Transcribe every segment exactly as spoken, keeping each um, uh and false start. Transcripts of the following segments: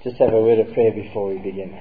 Just have a word of prayer before we begin.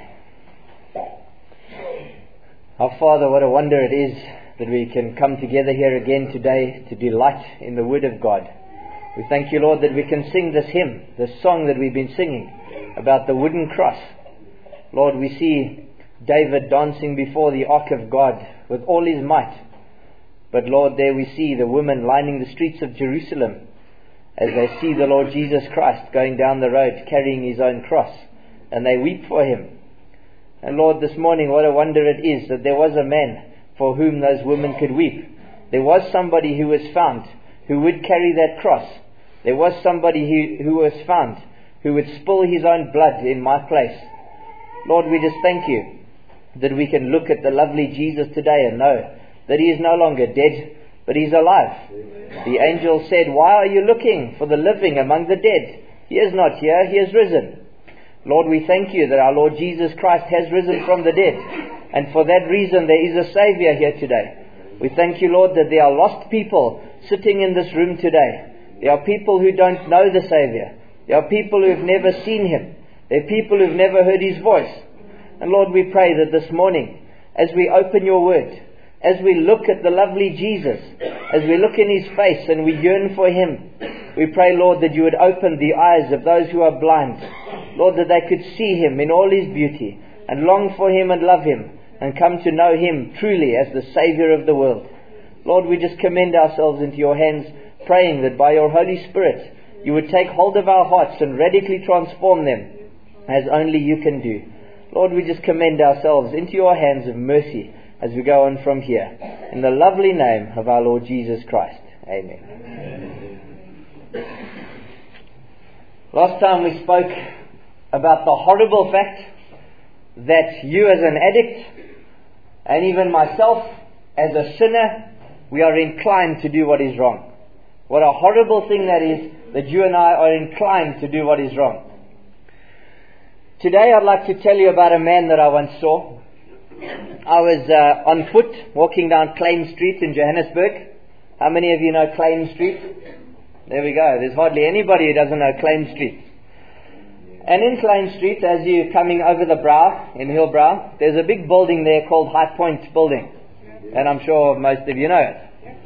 Our Father, what a wonder it is that we can come together here again today to delight in the Word of God. We thank you, Lord, that we can sing this hymn, this song that we've been singing about the wooden cross. Lord, we see David dancing before the ark of God with all his might. But Lord, there we see the women lining the streets of Jerusalem as they see the Lord Jesus Christ going down the road carrying his own cross, and they weep for him. And Lord, this morning, what a wonder it is that there was a man for whom those women could weep. There was somebody who was found who would carry that cross. There was somebody who, who was found who would spill his own blood in my place. Lord, we just thank you that we can look at the lovely Jesus today and know that he is no longer dead, but he's alive. The angel said, "Why are you looking for the living among the dead? He is not here, he is risen." Lord, we thank you that our Lord Jesus Christ has risen from the dead. And for that reason there is a Saviour here today. We thank you, Lord, that there are lost people sitting in this room today. There are people who don't know the Saviour. There are people who have never seen him. There are people who have never heard his voice. And Lord, we pray that this morning, as we open your word, as we look at the lovely Jesus, as we look in his face and we yearn for him, we pray, Lord, that you would open the eyes of those who are blind. Lord, that they could see him in all his beauty and long for him and love him and come to know him truly as the Saviour of the world. Lord, we just commend ourselves into your hands, praying that by your Holy Spirit you would take hold of our hearts and radically transform them as only you can do. Lord, we just commend ourselves into your hands of mercy as we go on from here. In the lovely name of our Lord Jesus Christ. Amen. Amen. Last time we spoke about the horrible fact that you as an addict, and even myself as a sinner, we are inclined to do what is wrong. What a horrible thing that is, that you and I are inclined to do what is wrong. Today I'd like to tell you about a man that I once saw. I was uh, on foot walking down Claim Street in Johannesburg. How many of you know Claim Street? There we go. There's hardly anybody who doesn't know Claim Street. And in Claim Street, as you're coming over the brow, in Hillbrow, there's a big building there called High Point Building. And I'm sure most of you know it.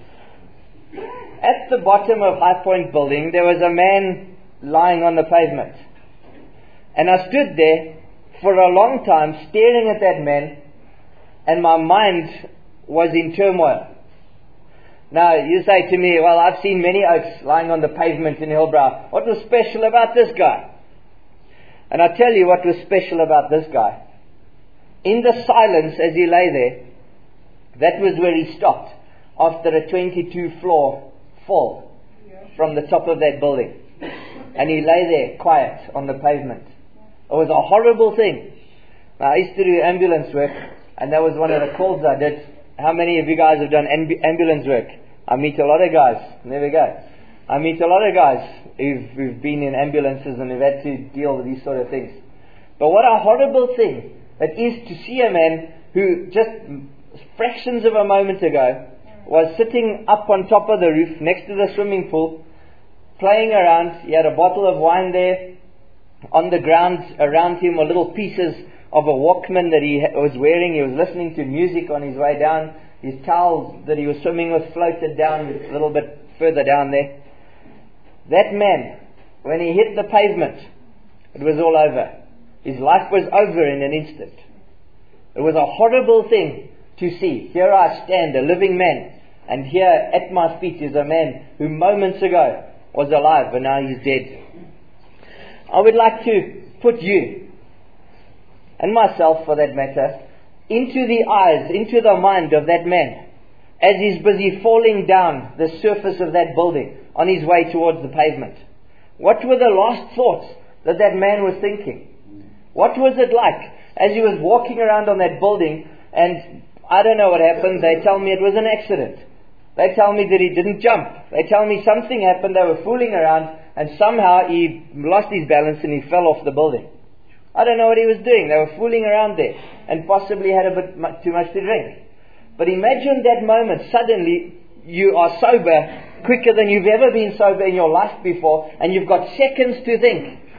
At the bottom of High Point Building, there was a man lying on the pavement. And I stood there for a long time staring at that man, and my mind was in turmoil. Now, you say to me, well, I've seen many oaks lying on the pavement in Hillbrow. What was special about this guy? And I'll tell you what was special about this guy. In the silence as he lay there, that was where he stopped after a twenty-two floor fall from the top of that building. And he lay there quiet on the pavement. It was a horrible thing. Now, I used to do ambulance work, and that was one of the calls I did. How many of you guys have done amb- ambulance work? I meet a lot of guys. There we go. I meet a lot of guys who've, who've been in ambulances and have had to deal with these sort of things. But what a horrible thing it is to see a man who just fractions of a moment ago was sitting up on top of the roof next to the swimming pool, playing around. He had a bottle of wine there. On the ground around him were little pieces of a Walkman that he was wearing. He was listening to music on his way down. His towels that he was swimming with floated down a little bit further down there. That man, when he hit the pavement, it was all over. His life was over in an instant. It was a horrible thing to see. Here I stand, a living man, and here at my feet is a man who moments ago was alive and now he's dead. I would like to put you, and myself for that matter, into the eyes, into the mind of that man as he's busy falling down the surface of that building on his way towards the pavement. What were the last thoughts that that man was thinking? What was it like as he was walking around on that building? And I don't know what happened. They tell me it was an accident. They tell me that he didn't jump. They tell me something happened. They were fooling around and somehow he lost his balance and he fell off the building. I don't know what he was doing. They were fooling around there and possibly had a bit too much to drink. But imagine that moment. Suddenly you are sober quicker than you've ever been sober in your life before, and you've got seconds to think.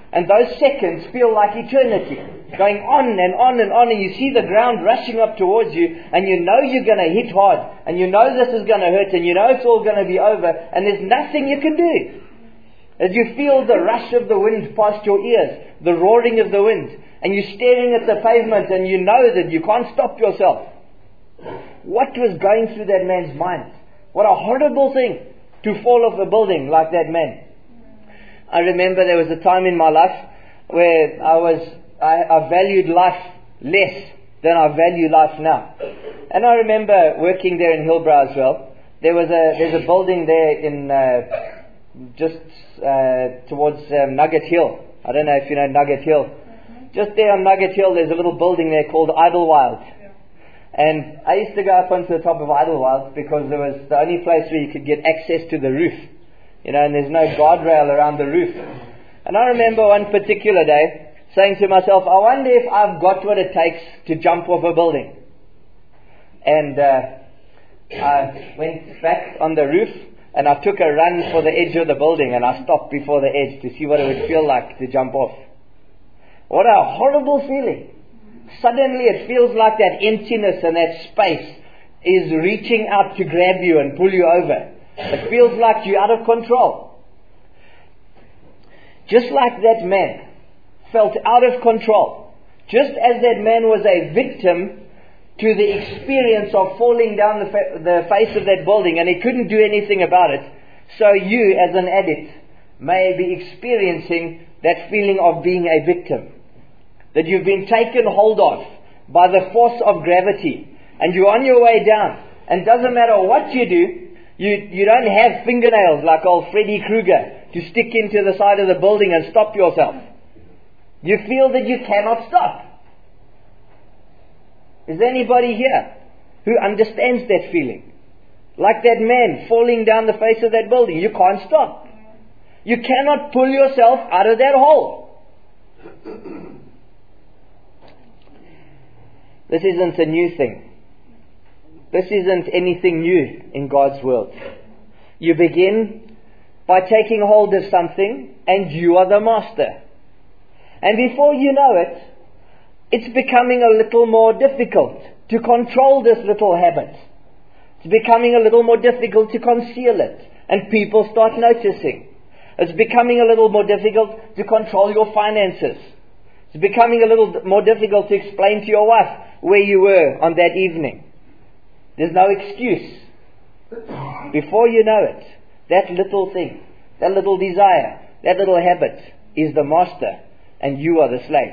And those seconds feel like eternity, going on and on and on, and you see the ground rushing up towards you, and you know you're going to hit hard, and you know this is going to hurt, and you know it's all going to be over, and there's nothing you can do. As you feel the rush of the wind past your ears, the roaring of the wind, and you're staring at the pavement, and you know that you can't stop yourself. What was going through that man's mind? What a horrible thing to fall off a building like that man. I remember there was a time in my life where I was I, I valued life less than I value life now. And I remember working there in Hillbrow as well. There was a there's a building there in uh, just uh, towards um, Nugget Hill. I don't know if you know Nugget Hill. Just there on Nugget Hill, there's a little building there called Idlewild. And I used to go up onto the top of Idlewild because there was the only place where you could get access to the roof. You know, and there's no guardrail around the roof. And I remember one particular day saying to myself, I wonder if I've got what it takes to jump off a building. And uh, I went back on the roof and I took a run for the edge of the building, and I stopped before the edge to see what it would feel like to jump off. What a horrible feeling. Suddenly it feels like that emptiness and that space is reaching out to grab you and pull you over. It feels like you're out of control. Just like that man felt out of control, just as that man was a victim to the experience of falling down the, fa- the face of that building and he couldn't do anything about it, so you as an addict may be experiencing that feeling of being a victim. That you've been taken hold of by the force of gravity and you're on your way down, and doesn't matter what you do, You you don't have fingernails like old Freddy Krueger to stick into the side of the building and stop yourself. You feel that you cannot stop. Is there anybody here who understands that feeling? Like that man falling down the face of that building. You can't stop. You cannot pull yourself out of that hole. This isn't a new thing. This isn't anything new in God's world. You begin by taking hold of something and you are the master. And before you know it, it's becoming a little more difficult to control this little habit. It's becoming a little more difficult to conceal it. And people start noticing. It's becoming a little more difficult to control your finances. It's becoming a little more difficult to explain to your wife where you were on that evening. There's no excuse. Before you know it, that little thing, that little desire, that little habit is the master and you are the slave.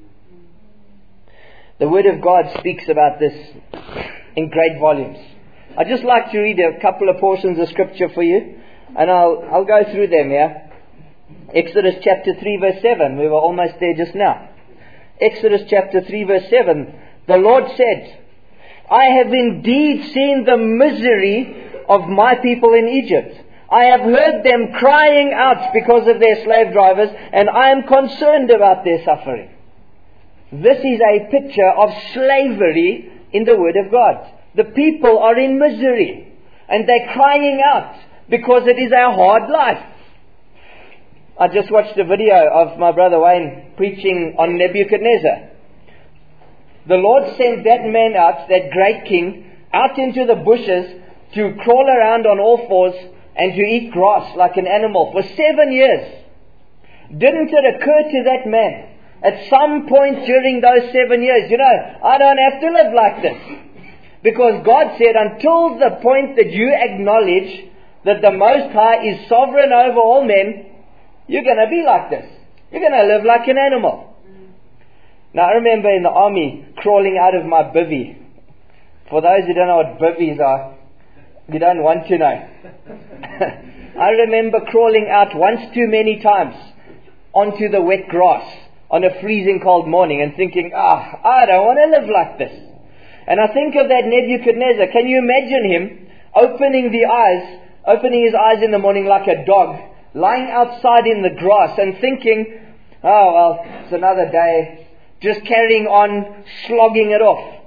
The Word of God speaks about this in great volumes. I'd just like to read a couple of portions of Scripture for you, and I'll, I'll go through them here. Exodus chapter three verse seven, we were almost there just now. Exodus chapter three verse seven, the Lord said, I have indeed seen the misery of my people in Egypt. I have heard them crying out because of their slave drivers, and I am concerned about their suffering. This is a picture of slavery in the Word of God. The people are in misery, and they're crying out because it is a hard life. I just watched a video of my brother Wayne preaching on Nebuchadnezzar. The Lord sent that man out, that great king, out into the bushes to crawl around on all fours and to eat grass like an animal for seven years. Didn't it occur to that man at some point during those seven years, you know, I don't have to live like this? Because God said, until the point that you acknowledge that the Most High is sovereign over all men, you're going to be like this. You're going to live like an animal. Now I remember in the army crawling out of my bivvy. For those who don't know what bivvies are, you don't want to know. I remember crawling out once too many times onto the wet grass on a freezing cold morning and thinking, ah, I don't want to live like this. And I think of that Nebuchadnezzar. Can you imagine him opening the eyes, opening his eyes in the morning like a dog, lying outside in the grass and thinking, oh well, it's another day. Just carrying on, slogging it off.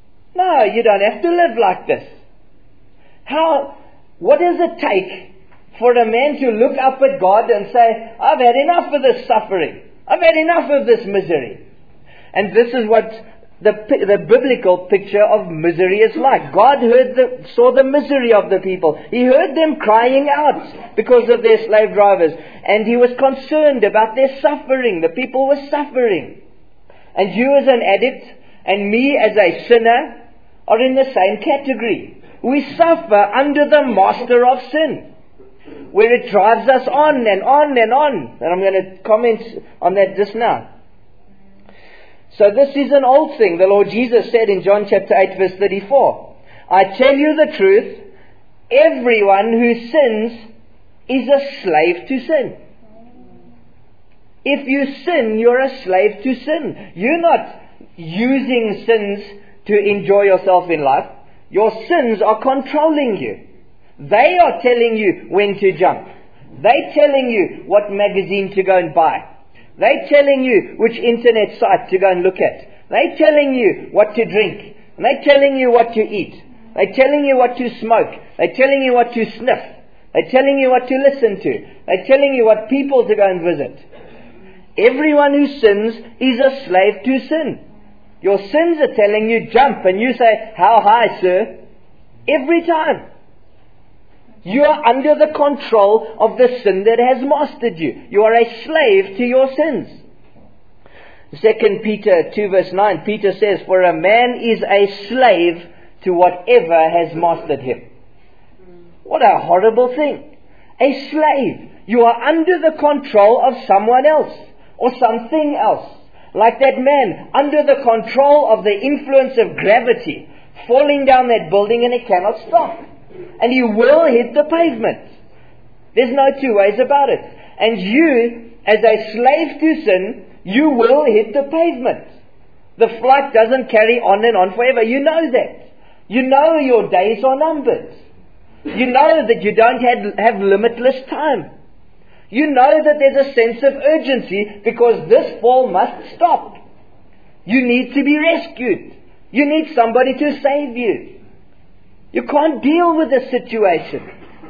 No, you don't have to live like this. How, what does it take for a man to look up at God and say, I've had enough of this suffering. I've had enough of this misery. And this is what the, the biblical picture of misery is like. God heard the, saw the misery of the people. He heard them crying out because of their slave drivers. And He was concerned about their suffering. The people were suffering. And you as an addict and me as a sinner are in the same category. We suffer under the master of sin, where it drives us on and on and on. And I'm going to comment on that just now. So this is an old thing. The Lord Jesus said in John chapter eight verse thirty-four, I tell you the truth, everyone who sins is a slave to sin. If you sin, you're a slave to sin. You're not using sins to enjoy yourself in life. Your sins are controlling you. They are telling you when to jump. They're telling you what magazine to go and buy. They're telling you which internet site to go and look at. They're telling you what to drink. And they're telling you what to eat. They're telling you what to smoke. They're telling you what to sniff. They're telling you what to listen to. They're telling you what people to go and visit. Everyone who sins is a slave to sin. Your sins are telling you jump, and you say, how high, sir? Every time. You are under the control of the sin that has mastered you. You are a slave to your sins. Second Peter two verse nine, Peter says, for a man is a slave to whatever has mastered him. What a horrible thing. A slave. You are under the control of someone else or something else. Like that man, under the control of the influence of gravity, falling down that building and he cannot stop. And he will hit the pavement. There's no two ways about it. And you, as a slave to sin, you will hit the pavement. The flight doesn't carry on and on forever. You know that. You know your days are numbered. You know that you don't have, have limitless time. You know that there's a sense of urgency because this fall must stop. You need to be rescued. You need somebody to save you. You can't deal with the situation.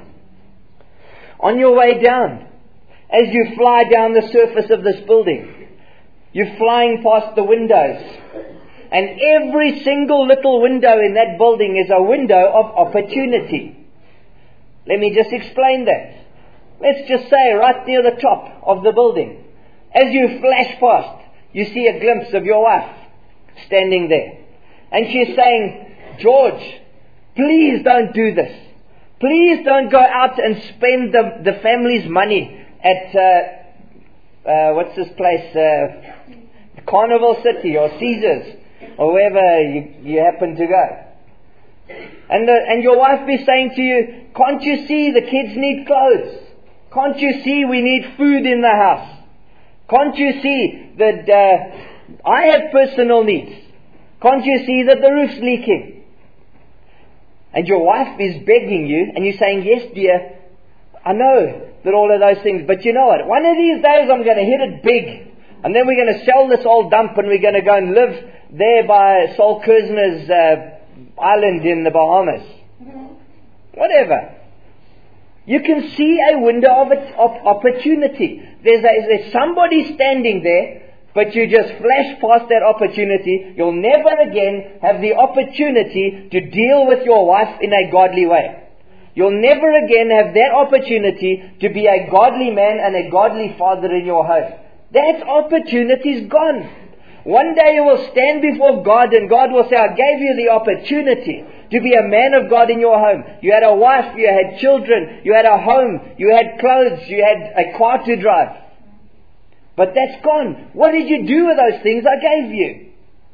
On your way down, as you fly down the surface of this building, you're flying past the windows. And every single little window in that building is a window of opportunity. Let me just explain that. Let's just say right near the top of the building, as you flash past, you see a glimpse of your wife standing there. And she's saying, George, please don't do this. Please don't go out and spend the, the family's money at, uh, uh, what's this place, uh, Carnival City or Caesars or wherever you, you happen to go. And, the, and your wife be saying to you, can't you see the kids need clothes? Can't you see we need food in the house? Can't you see that uh, I have personal needs? Can't you see that the roof's leaking? And your wife is begging you, and you're saying, yes dear, I know that all of those things, but you know what? One of these days I'm going to hit it big. And then we're going to sell this old dump and we're going to go and live there by Sol Kerzner's uh, island in the Bahamas. Whatever. You can see a window of, of opportunity. There's, a, there's somebody standing there, but you just flash past that opportunity. You'll never again have the opportunity to deal with your wife in a godly way. You'll never again have that opportunity to be a godly man and a godly father in your home. That opportunity's gone. One day you will stand before God and God will say, I gave you the opportunity to be a man of God in your home. You had a wife, you had children, you had a home, you had clothes, you had a car to drive. But that's gone. What did you do with those things I gave you?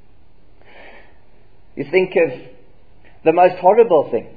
You think of the most horrible thing.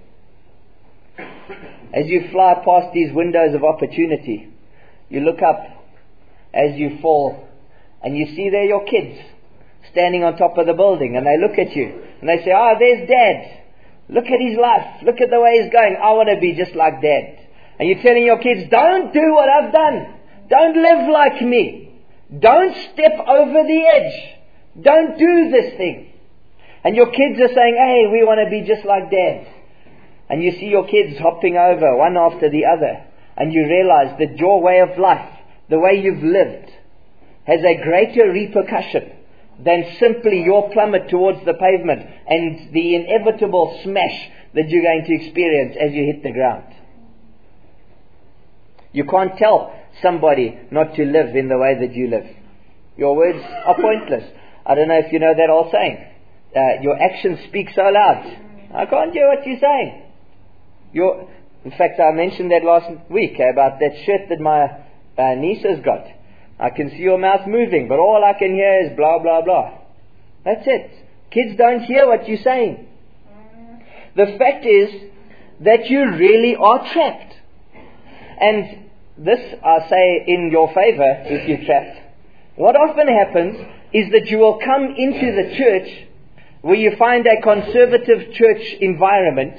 As you fly past these windows of opportunity, you look up as you fall and you see there your kids standing on top of the building, and they look at you and they say, ah, oh, there's Dad. Look at his life. Look at the way he's going. I want to be just like Dad. And you're telling your kids, don't do what I've done. Don't live like me. Don't step over the edge. Don't do this thing. And your kids are saying, hey, we want to be just like Dad. And you see your kids hopping over one after the other. and you realize that your way of life, the way you've lived, has a greater repercussion than simply your plummet towards the pavement and the inevitable smash that you're going to experience as you hit the ground. You can't tell somebody not to live in the way that you live. Your words are pointless. I don't know if you know that old saying. Uh, your actions speak so loud. I can't hear what you're saying. Your, in fact, I mentioned that last week about that shirt that my uh, niece has got. I can see your mouth moving, but all I can hear is blah, blah, blah. That's it. Kids don't hear what you're saying. The fact is that you really are trapped. And this I say in your favor if you're trapped. What often happens is that you will come into the church where you find a conservative church environment,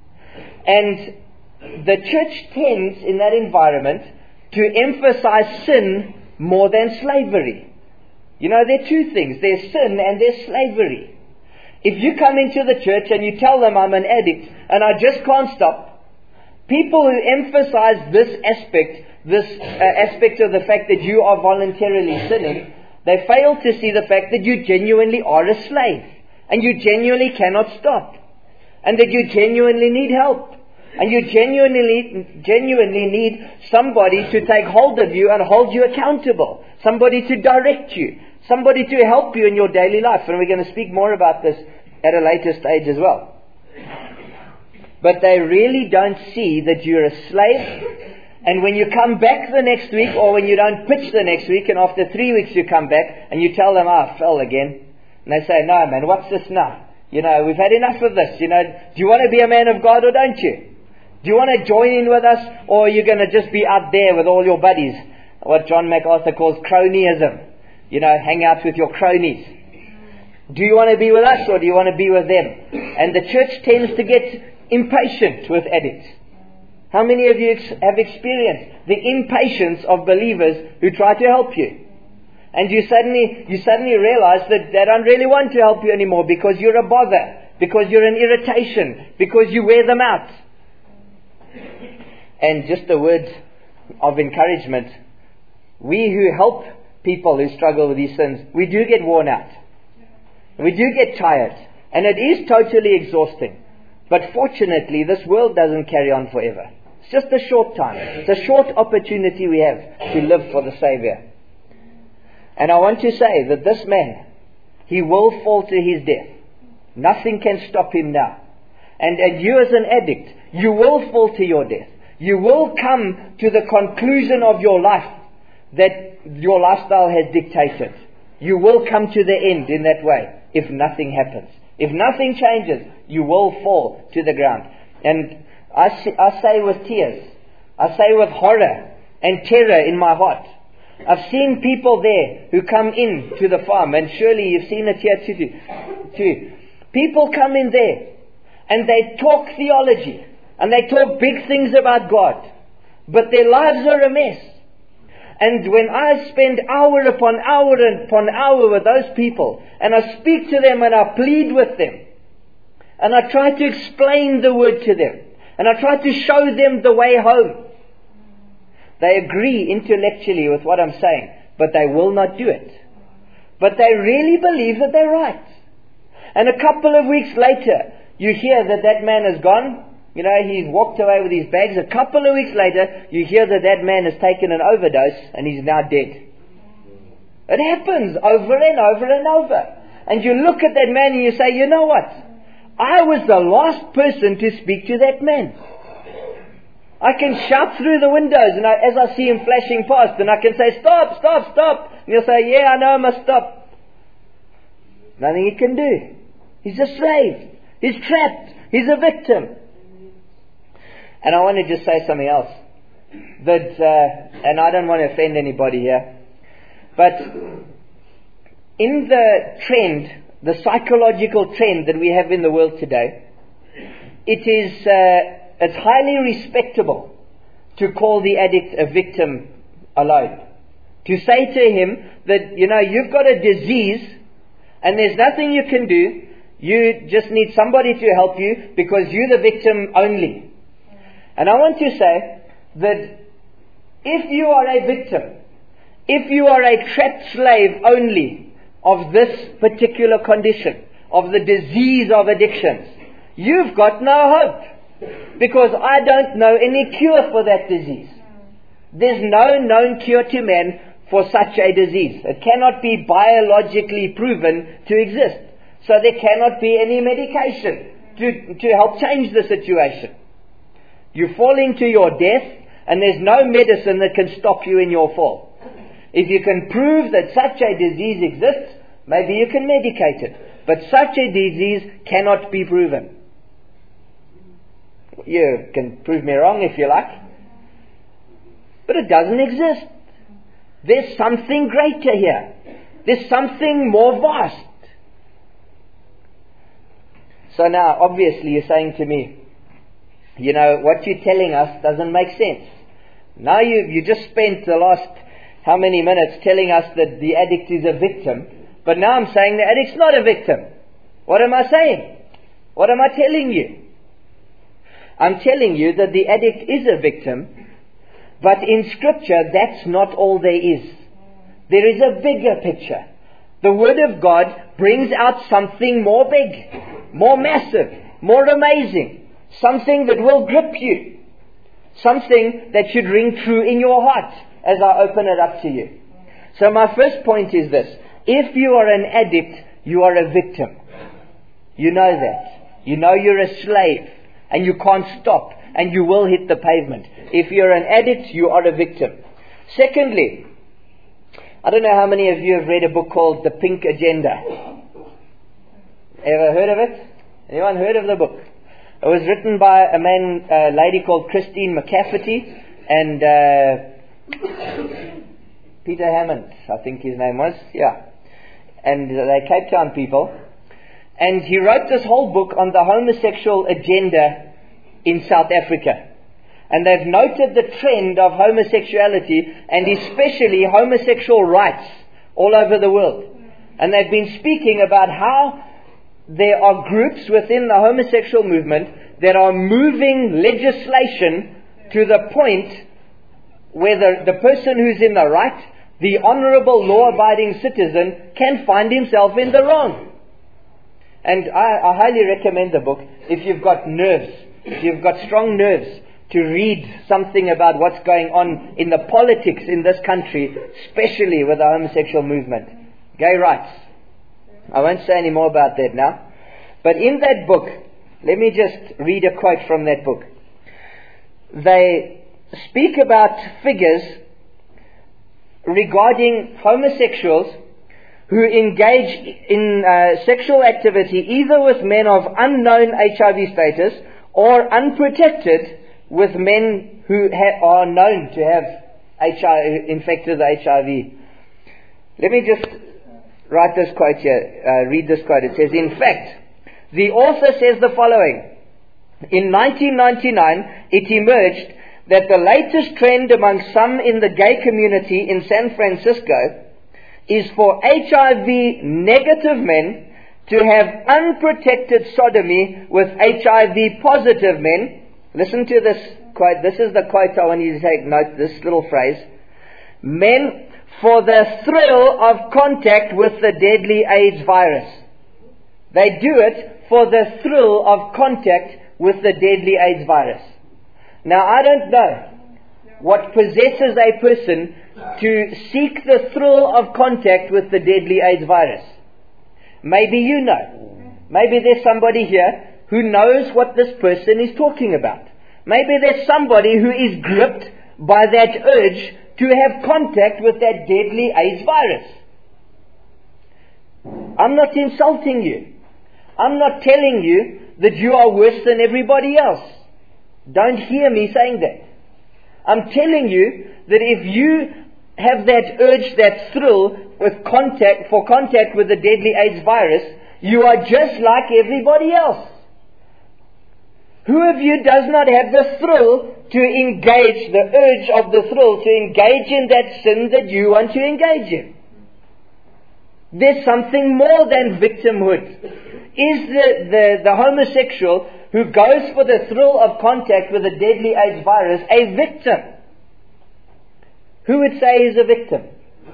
and the church tends in that environment to emphasize sin more than slavery. You know, there are two things. There's sin and there's slavery. If you come into the church and you tell them I'm an addict and I just can't stop, people who emphasize this aspect, this uh, aspect of the fact that you are voluntarily sinning, they fail to see the fact that you genuinely are a slave and you genuinely cannot stop and that you genuinely need help. And you genuinely, genuinely need somebody to take hold of you and hold you accountable. Somebody to direct you. Somebody to help you in your daily life. And we're going to speak more about this at a later stage as well. But they really don't see that you're a slave. And when you come back the next week, or when you don't pitch the next week, and after three weeks you come back and you tell them, oh, I fell again. And they say, no man, what's this now? You know, we've had enough of this. You know, do you want to be a man of God or don't you? Do you want to join in with us, or are you going to just be out there with all your buddies? What John MacArthur calls cronyism. You know, hang out with your cronies. Do you want to be with us, or do you want to be with them? And the church tends to get impatient with addicts. How many of you ex- have experienced the impatience of believers who try to help you? And you suddenly, you suddenly realize that they don't really want to help you anymore because you're a bother, because you're an irritation, because you wear them out. And just a word of encouragement. We who help people who struggle with these sins, we do get worn out. We do get tired. And it is totally exhausting. But fortunately, this world doesn't carry on forever. It's just a short time. It's a short opportunity we have to live for the Savior. And I want to say that this man, he will fall to his death. Nothing can stop him now. And, and you as an addict, you will fall to your death. You will come to the conclusion of your life that your lifestyle has dictated. You will come to the end in that way if nothing happens. If nothing changes, you will fall to the ground. And I, I say with tears, I say with horror and terror in my heart, I've seen people there who come in to the farm, and surely you've seen it here too. too. People come in there and they talk theology. And they talk big things about God. But their lives are a mess. And when I spend hour upon hour upon hour with those people, and I speak to them and I plead with them, and I try to explain the word to them, and I try to show them the way home, they agree intellectually with what I'm saying, but they will not do it. But they really believe that they're right. And a couple of weeks later, you hear that that man is gone. You know, he's walked away with his bags. A couple of weeks later, you hear that that man has taken an overdose and he's now dead. It happens over and over and over. And you look at that man and you say, you know what? I was the last person to speak to that man. I can shout through the windows and I, as I see him flashing past, and I can say, stop, stop, stop. And he'll say, yeah, I know I must stop. Nothing he can do. He's a slave. He's trapped. He's a victim. And I want to just say something else. That, uh, and I don't want to offend anybody here, but in the trend, the psychological trend that we have in the world today, it is uh, it's highly respectable to call the addict a victim alone. To say to him that, you know, you've got a disease and there's nothing you can do. You just need somebody to help you because you're the victim only. And I want to say that If you are a victim, if you are a trapped slave only of this particular condition, of the disease of addictions, you've got no hope. Because I don't know any cure for that disease. There's no known cure to man for such a disease. It cannot be biologically proven to exist. So there cannot be any medication to, to help change the situation. You fall into your death, and there's no medicine that can stop you in your fall. If you can prove that such a disease exists, maybe you can medicate it. But such a disease cannot be proven. You can prove me wrong if you like. But it doesn't exist. There's something greater here. There's something more vast. So now, obviously, you're saying to me, you know, what you're telling us doesn't make sense. Now you you just spent the last how many minutes telling us that the addict is a victim, but now I'm saying the addict's not a victim. What am I saying? What am I telling you? I'm telling you that the addict is a victim, but in Scripture that's not all there is. There is a bigger picture. The Word of God brings out something more big, more massive, more amazing. Something that will grip you. Something that should ring true in your heart as I open it up to you. So my first point is this. If you are an addict, you are a victim. You know that. You know you're a slave and you can't stop and you will hit the pavement. If you're an addict, you are a victim. Secondly, I don't know how many of you have read a book called The Pink Agenda. Ever heard of it? Anyone heard of the book? It was written by a man, a lady called Christine McCafferty and uh, Peter Hammond, I think his name was. Yeah. And they're Cape Town people. And he wrote this whole book on the homosexual agenda in South Africa. And they've noted the trend of homosexuality and especially homosexual rights all over the world. And they've been speaking about how there are groups within the homosexual movement that are moving legislation to the point where the, the person who's in the right, the honorable law-abiding citizen, can find himself in the wrong. And I, I highly recommend the book if you've got nerves, if you've got strong nerves to read something about what's going on in the politics in this country, especially with the homosexual movement. Gay rights. I won't say any more about that now. But in that book, let me just read a quote from that book. They speak about figures regarding homosexuals who engage in uh, sexual activity either with men of unknown H I V status or unprotected with men who ha- are known to have H I V, infected with H I V. Let me just write this quote here, uh, read this quote. It says, in fact, the author says the following. In nineteen ninety-nine, it emerged that the latest trend among some in the gay community in San Francisco is for H I V negative men to have unprotected sodomy with H I V positive men. Listen to this quote. This is the quote I want you to take note, this little phrase. Men for the thrill of contact with the deadly AIDS virus. They do it for the thrill of contact with the deadly AIDS virus. Now, I don't know what possesses a person to seek the thrill of contact with the deadly AIDS virus. Maybe you know. Maybe there's somebody here who knows what this person is talking about. Maybe there's somebody who is gripped by that urge to have contact with that deadly AIDS virus. I'm not insulting you. I'm not telling you that you are worse than everybody else. Don't hear me saying that. I'm telling you that if you have that urge, that thrill with contact, for contact with the deadly AIDS virus, you are just like everybody else. Who of you does not have the thrill to engage, the urge of the thrill to engage in that sin that you want to engage in? There's something more than victimhood. Is the, the, the homosexual who goes for the thrill of contact with the deadly AIDS virus a victim? who would say he's a victim?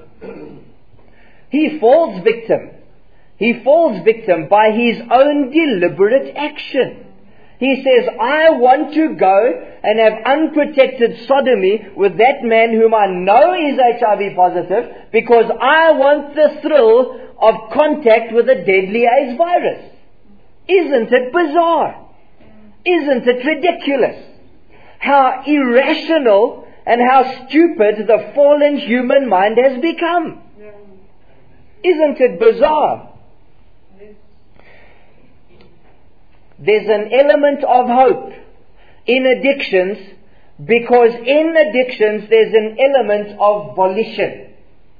He falls victim. He falls victim by his own deliberate action. He says, I want to go and have unprotected sodomy with that man whom I know is H I V positive because I want the thrill of contact with a deadly AIDS virus. Isn't it bizarre? Isn't it ridiculous? How irrational and how stupid the fallen human mind has become. Isn't it bizarre? There's an element of hope in addictions because in addictions there's an element of volition.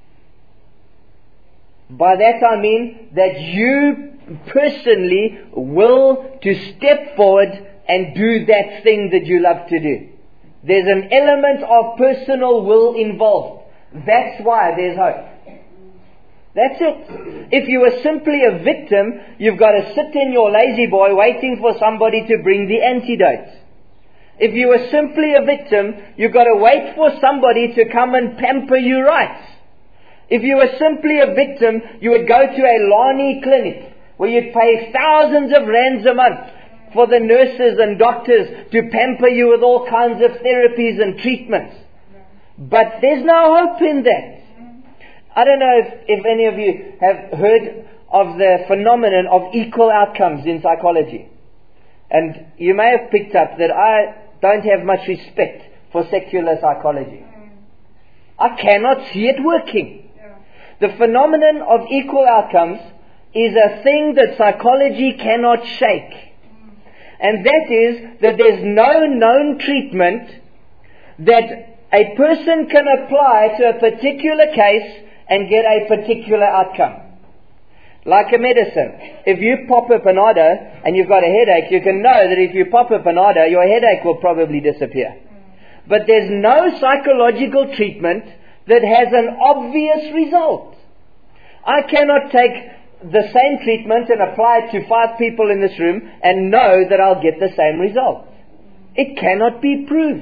By that I mean that you personally will to step forward and do that thing that you love to do. There's an element of personal will involved. That's why there's hope. That's it. If you were simply a victim, you've got to sit in your lazy boy waiting for somebody to bring the antidote. If you were simply a victim, you've got to wait for somebody to come and pamper you right. If you were simply a victim, you would go to a Lani clinic where you'd pay thousands of rands a month for the nurses and doctors to pamper you with all kinds of therapies and treatments. But there's no hope in that. I don't know if, if any of you have heard of the phenomenon of equal outcomes in psychology. And you may have picked up that I don't have much respect for secular psychology. I cannot see it working. The phenomenon of equal outcomes is a thing that psychology cannot shake. And that is that there's no known treatment that a person can apply to a particular case and get a particular outcome. Like a medicine. If you pop a Panado and you've got a headache, you can know that if you pop a Panado, your headache will probably disappear. But there's no psychological treatment that has an obvious result. I cannot take the same treatment and apply it to five people in this room and know that I'll get the same result. It cannot be proved.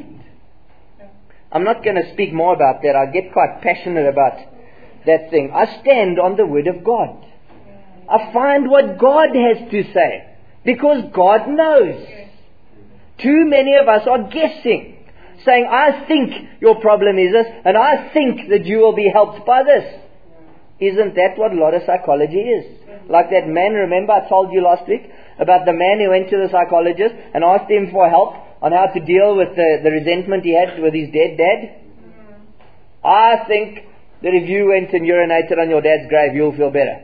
I'm not going to speak more about that. I get quite passionate about that thing. I stand on the Word of God. I find what God has to say because God knows. Too many of us are guessing, saying, I think your problem is this and I think that you will be helped by this. Isn't that what a lot of psychology is? Like that man, remember I told you last week about the man who went to the psychologist and asked him for help on how to deal with the, the resentment he had with his dead dad? I think that if you went and urinated on your dad's grave, you'll feel better.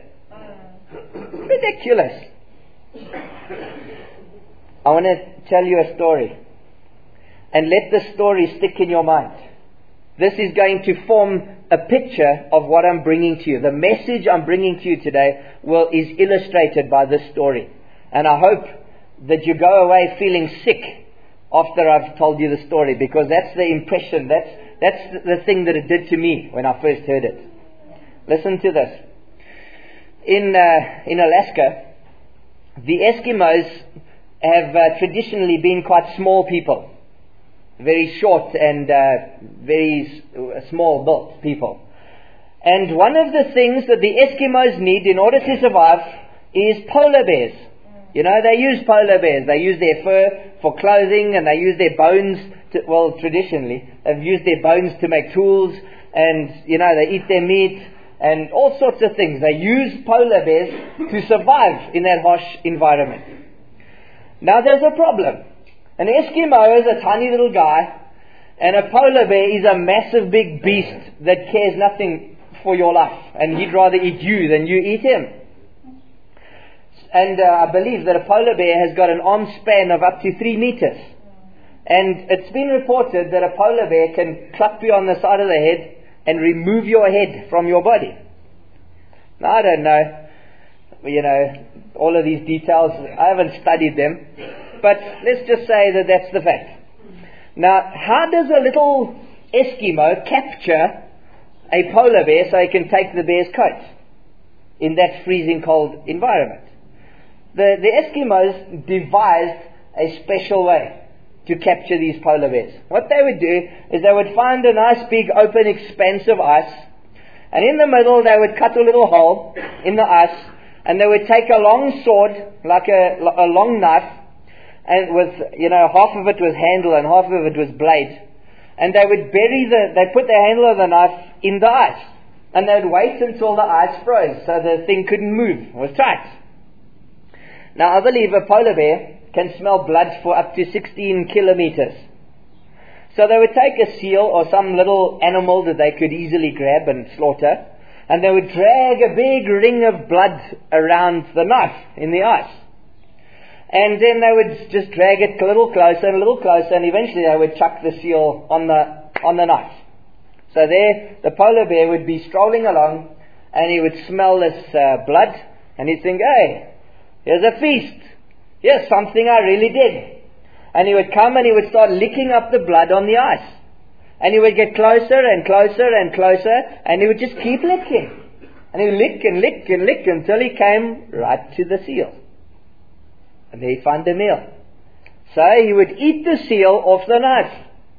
Ridiculous. I want to tell you a story. And let the story stick in your mind. This is going to form a picture of what I'm bringing to you. The message I'm bringing to you today will is illustrated by this story. And I hope that you go away feeling sick after I've told you the story, because that's the impression, that's that's the thing that it did to me when I first heard it. Listen to this. In uh, in Alaska, the Eskimos have uh, traditionally been quite small people, very short and uh, very s- small built people. And one of the things that the Eskimos need in order to survive is polar bears. You know, they use polar bears. They use their fur for clothing and they use their bones to, well, traditionally, they've used their bones to make tools and, you know, they eat their meat and all sorts of things. They use polar bears to survive in that harsh environment. Now there's a problem. An Eskimo is a tiny little guy and a polar bear is a massive big beast that cares nothing for your life and he'd rather eat you than you eat him. And uh, I believe that a polar bear has got an arm span of up to three meters. And it's been reported that a polar bear can clap you on the side of the head and remove your head from your body. Now I don't know, you know, all of these details. I haven't studied them. But let's just say that that's the fact. Now, how does a little Eskimo capture a polar bear so he can take the bear's coat in that freezing cold environment? The, the Eskimos devised a special way. to capture these polar bears. What they would do is they would find a nice big open expanse of ice, and in the middle they would cut a little hole in the ice, and they would take a long sword, like a, a long knife, and with, you know, half of it was handle and half of it was blade, and they would bury the, they put the handle of the knife in the ice, and they would wait until the ice froze so the thing couldn't move. It was tight. Now I believe a polar bear can smell blood for up to sixteen kilometers. So they would take a seal or some little animal that they could easily grab and slaughter, and they would drag a big ring of blood around the knife in the ice. And then they would just drag it a little closer and a little closer, and eventually they would chuck the seal on the on the knife. So there, the polar bear would be strolling along, and he would smell this uh, blood, and he'd think, hey, here's a feast. Here's something I really dig. And he would come and he would start licking up the blood on the ice. And he would get closer and closer and closer, and he would just keep licking. And he would lick and lick and lick until he came right to the seal. And there he found the meal. So he would eat the seal off the knife.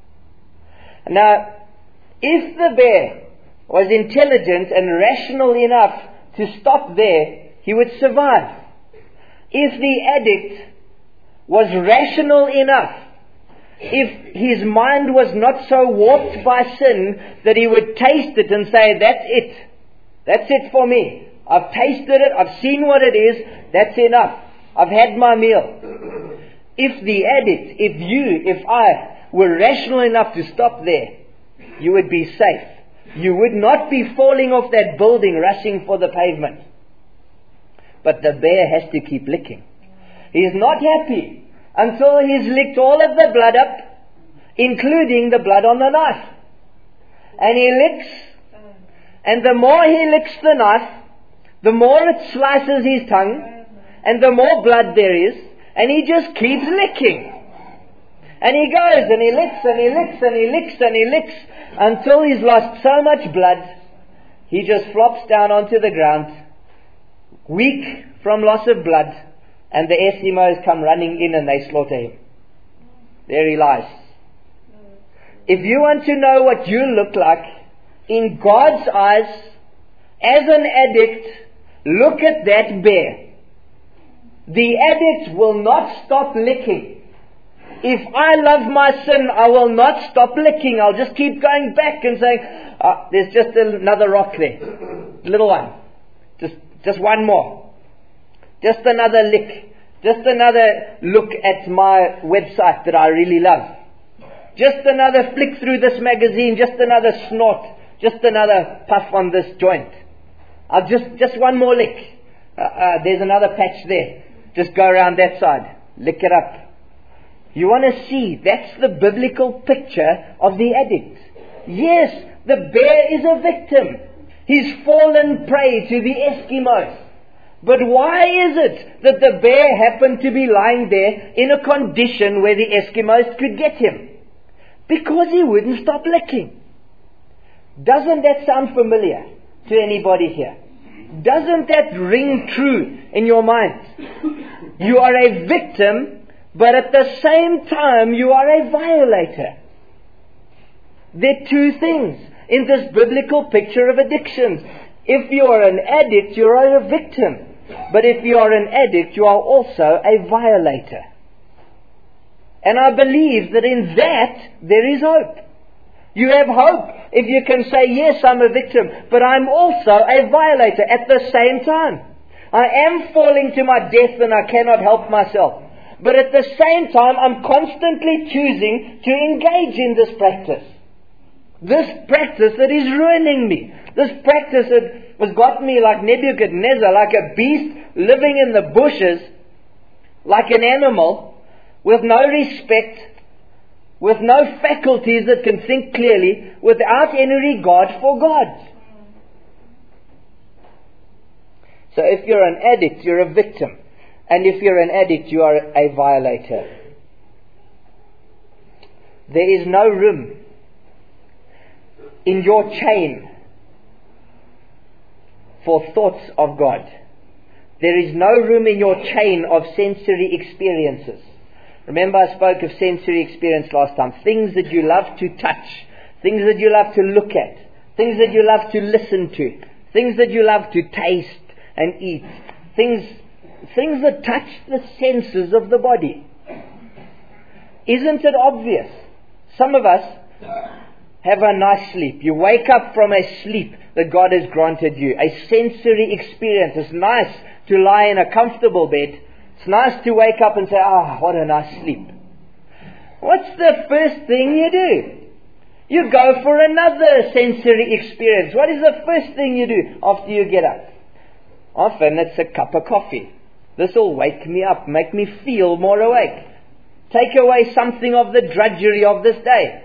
Now, if the bear was intelligent and rational enough to stop there, he would survive. If the addict was rational enough, if his mind was not so warped by sin that he would taste it and say, that's it, that's it for me, I've tasted it, I've seen what it is, that's enough, I've had my meal. If the addict, if you, if I were rational enough to stop there, you would be safe. You would not be falling off that building rushing for the pavement. But the bear has to keep licking. He's not happy until he's licked all of the blood up, including the blood on the knife. And he licks, and the more he licks the knife, the more it slices his tongue, and the more blood there is, and he just keeps licking. And he goes, and he licks, and he licks, and he licks, and he licks, until he's lost so much blood, he just flops down onto the ground, weak from loss of blood, and the Eskimos come running in and they slaughter him. There he lies. If you want to know what you look like in God's eyes as an addict, look at that bear. The addict will not stop licking. If I love my sin, I will not stop licking. I'll just keep going back and saying, oh, there's just another rock there. Little one. Just, just one more. Just another lick. Just another look at my website that I really love. Just another flick through this magazine. Just another snort. Just another puff on this joint. I'll just, just one more lick. Uh, uh, there's another patch there. Just go around that side. Lick it up. You want to see, that's the biblical picture of the addict. Yes, the bear is a victim. He's fallen prey to the Eskimos. But why is it that the bear happened to be lying there in a condition where the Eskimos could get him? Because he wouldn't stop licking. Doesn't that sound familiar to anybody here? Doesn't that ring true in your mind? You are a victim, but at the same time, you are a violator. There are two things in this biblical picture of addictions. If you are an addict, you are a victim. But if you are an addict, you are also a violator. And I believe that in that, there is hope. You have hope if you can say, yes, I'm a victim, but I'm also a violator at the same time. I am falling to my death and I cannot help myself. But at the same time, I'm constantly choosing to engage in this practice. This practice that is ruining me. This practice that has got me like Nebuchadnezzar, like a beast living in the bushes, like an animal, with no respect, with no faculties that can think clearly, without any regard for God. So if you're an addict, you're a victim. And if you're an addict, you are a violator. There is no room in your chain for thoughts of God. There is no room in your chain of sensory experiences Remember I spoke of sensory experience last time. Things that you love to touch. Things that you love to look at. Things that you love to listen to. Things that you love to taste and eat. Things, things that touch the senses of the body. Isn't it obvious? Some of us have a nice sleep. You wake up from a sleep that God has granted you. A sensory experience. It's nice to lie in a comfortable bed. It's nice to wake up and say, ah, what a nice sleep. What's the first thing you do? You go for another sensory experience. What is the first thing you do after you get up? Often it's a cup of coffee. This will wake me up, make me feel more awake. Take away something of the drudgery of this day.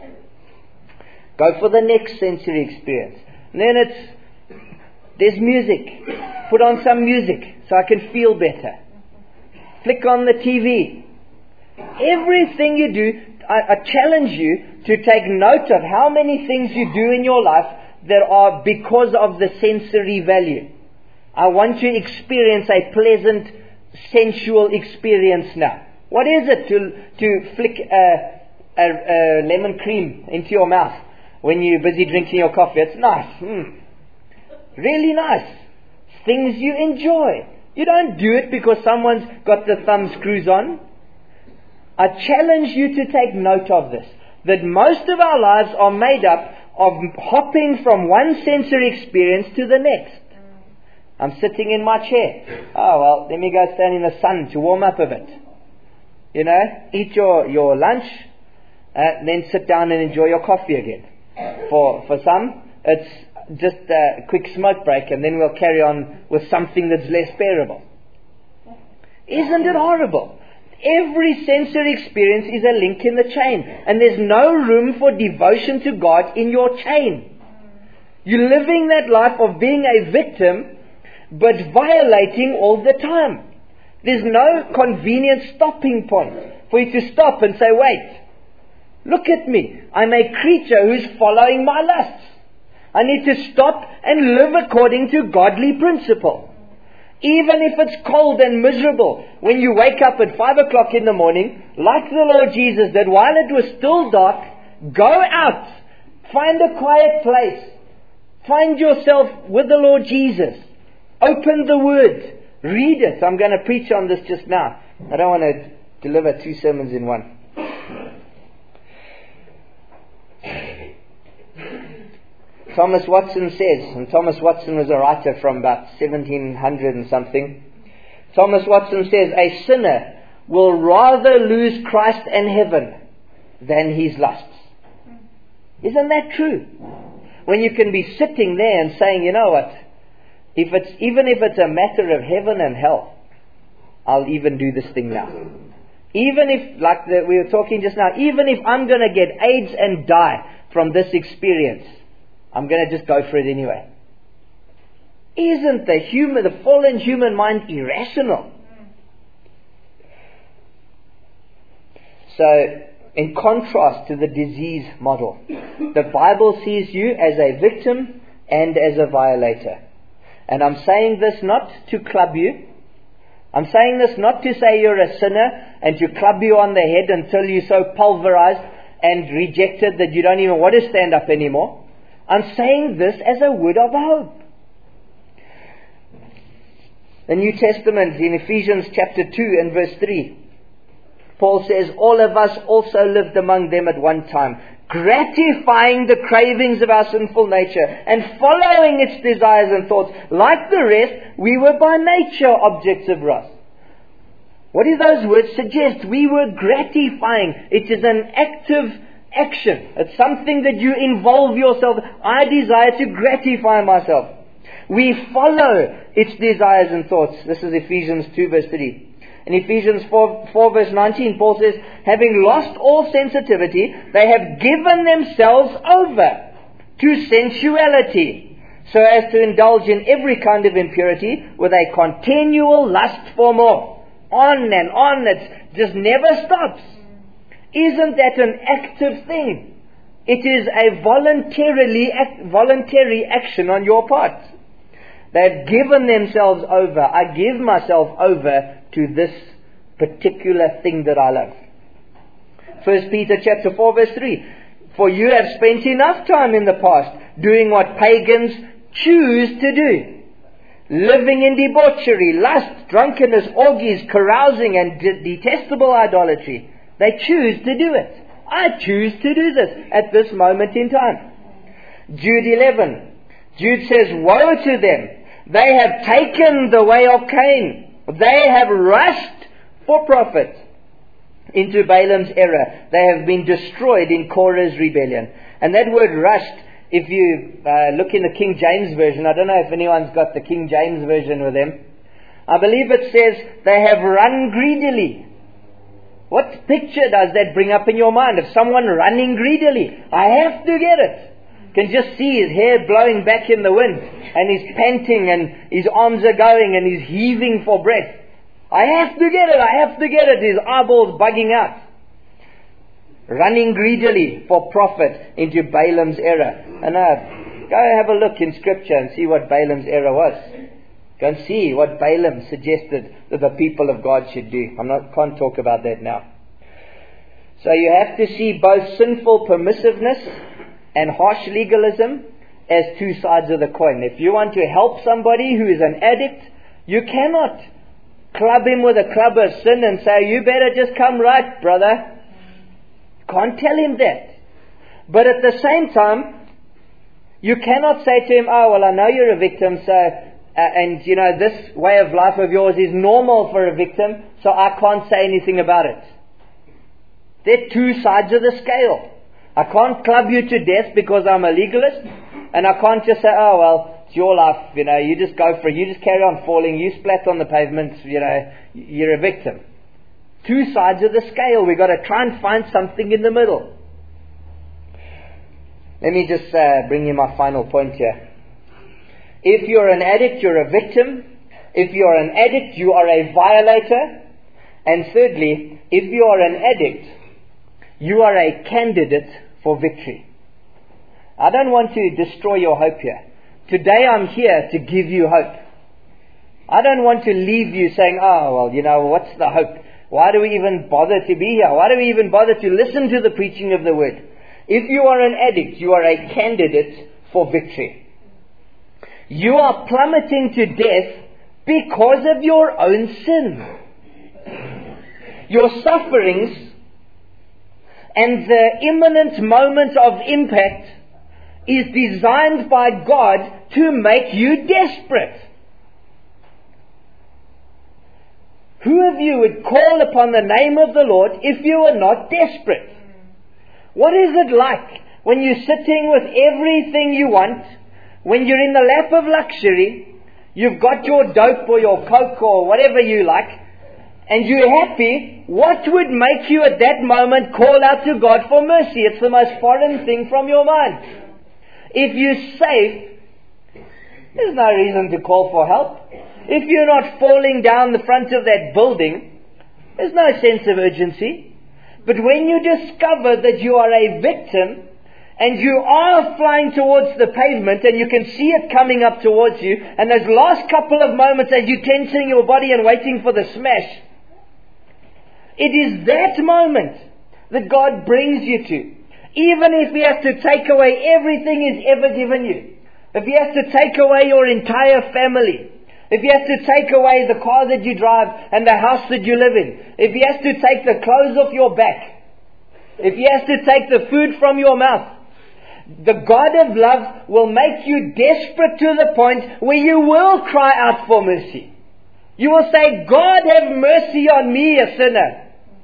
Go for the next sensory experience. And then it's, there's music. Put on some music so I can feel better. Flick on the T V. Everything you do, I, I challenge you to take note of how many things you do in your life that are because of the sensory value. I want to experience a pleasant, sensual experience now. What is it to to flick a, a, a lemon cream into your mouth when you're busy drinking your coffee? It's nice. Mm. Really nice. Things you enjoy. You don't do it because someone's got the thumb screws on. I challenge you to take note of this. That most of our lives are made up of hopping from one sensory experience to the next. I'm sitting in my chair. Oh well, let me go stand in the sun to warm up a bit. You know, eat your, your lunch, uh, then sit down and enjoy your coffee again. For for some, it's just a quick smoke break and then we'll carry on with something that's less bearable. Isn't it horrible? Every sensory experience is a link in the chain. And there's no room for devotion to God in your chain. You're living that life of being a victim, but violating all the time. There's no convenient stopping point for you to stop and say, wait, look at me. I'm a creature who's following my lusts. I need to stop and live according to godly principle. Even if it's cold and miserable, when you wake up at five o'clock in the morning, like the Lord Jesus did, while it was still dark, go out, find a quiet place, find yourself with the Lord Jesus, open the Word, read it. I'm going to preach on this just now. I don't want to deliver two sermons in one. Thomas Watson says, and Thomas Watson was a writer from about seventeen hundred and something. Thomas Watson says, a sinner will rather lose Christ and heaven than his lusts. Isn't that true? When you can be sitting there and saying, you know what, if it's even if it's a matter of heaven and hell, I'll even do this thing now. Even if, like the, we were talking just now, even if I'm going to get AIDS and die from this experience, I'm going to just go for it anyway. Isn't the human, the fallen human mind irrational? So, in contrast to the disease model, the Bible sees you as a victim and as a violator. And I'm saying this not to club you. I'm saying this not to say you're a sinner and to club you on the head until you're so pulverized and rejected that you don't even want to stand up anymore. I'm saying this as a word of hope. The New Testament in Ephesians chapter two and verse three. Paul says, all of us also lived among them at one time, gratifying the cravings of our sinful nature and following its desires and thoughts. Like the rest, we were by nature objects of wrath. What do those words suggest? We were gratifying. It is an active action. It's something that you involve yourself. I desire to gratify myself. We follow its desires and thoughts. This is Ephesians two verse three. In Ephesians four, four verse nineteen, Paul says, having lost all sensitivity, they have given themselves over to sensuality, so as to indulge in every kind of impurity with a continual lust for more. On and on, it just never stops. Isn't that an active thing? It is a voluntarily voluntary action on your part. They've given themselves over. I give myself over to this particular thing that I love. First Peter chapter four verse three. For you have spent enough time in the past doing what pagans choose to do. Living in debauchery, lust, drunkenness, orgies, carousing, and de- detestable idolatry. They choose to do it. I choose to do this at this moment in time. Jude eleven. Jude says, woe to them. They have taken the way of Cain. They have rushed for profit into Balaam's error. They have been destroyed in Korah's rebellion. And that word rushed, if you uh, look in the King James Version, I don't know if anyone's got the King James Version with them. I believe it says they have run greedily. What picture does that bring up in your mind of someone running greedily? I have to get it. You can just see his hair blowing back in the wind, and he's panting, and his arms are going, and he's heaving for breath. I have to get it, I have to get it. His eyeballs bugging out. Running greedily for profit into Balaam's error. And uh, go have a look in Scripture and see what Balaam's error was. Go and see what Balaam suggested that the people of God should do. I not can't talk about that now. So you have to see both sinful permissiveness and harsh legalism as two sides of the coin. If you want to help somebody who is an addict, you cannot club him with a club of sin and say, you better just come right, brother. Can't tell him that. But at the same time, you cannot say to him, oh, well, I know you're a victim, so, uh, and you know, this way of life of yours is normal for a victim, so I can't say anything about it. They're two sides of the scale. I can't club you to death because I'm a legalist, and I can't just say, oh, well, it's your life, you know, you just go for it, you just carry on falling, you splat on the pavement, you know, you're a victim. Two sides of the scale. We've got to try and find something in the middle. Let me just uh, bring you my final point here. If you're an addict, you're a victim. If you're an addict, you are a violator. And thirdly, if you are an addict, you are a candidate for victory. I don't want to destroy your hope here. Today I'm here to give you hope. I don't want to leave you saying, oh, well, you know, what's the hope? Why do we even bother to be here? Why do we even bother to listen to the preaching of the word? If you are an addict, you are a candidate for victory. You are plummeting to death because of your own sin. Your sufferings and the imminent moment of impact is designed by God to make you desperate. Who of you would call upon the name of the Lord if you are not desperate? What is it like when you're sitting with everything you want, when you're in the lap of luxury, you've got your dope or your coke or whatever you like, and you're happy? What would make you at that moment call out to God for mercy? It's the most foreign thing from your mind. If you're safe, there's no reason to call for help. If you're not falling down the front of that building, there's no sense of urgency. But when you discover that you are a victim and you are flying towards the pavement and you can see it coming up towards you, and those last couple of moments as you're tensing your body and waiting for the smash, it is that moment that God brings you to. Even if He has to take away everything He's ever given you, if He has to take away your entire family, if He has to take away the car that you drive and the house that you live in, if He has to take the clothes off your back, if He has to take the food from your mouth, the God of love will make you desperate to the point where you will cry out for mercy. You will say, God, have mercy on me, a sinner.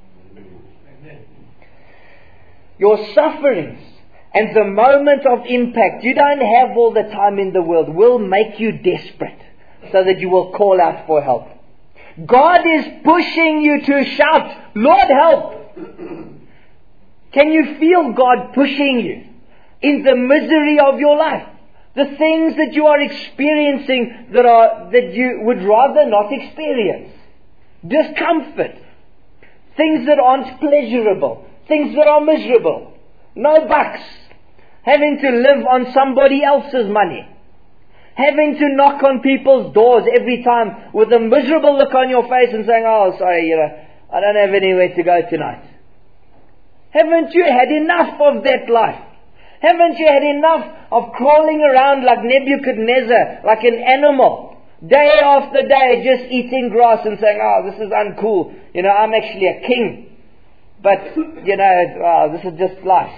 Your sufferings and the moment of impact, you don't have all the time in the world, will make you desperate so that you will call out for help. God is pushing you to shout, Lord, help! Can you feel God pushing you in the misery of your life? The things that you are experiencing that are that you would rather not experience. Discomfort. Things that aren't pleasurable. Things that are miserable. No bucks. Having to live on somebody else's money. Having to knock on people's doors every time with a miserable look on your face and saying, oh, sorry, you know, I don't have anywhere to go tonight. Haven't you had enough of that life? Haven't you had enough of crawling around like Nebuchadnezzar, like an animal, day after day, just eating grass and saying, oh, this is uncool. You know, I'm actually a king. But, you know, oh, this is just life.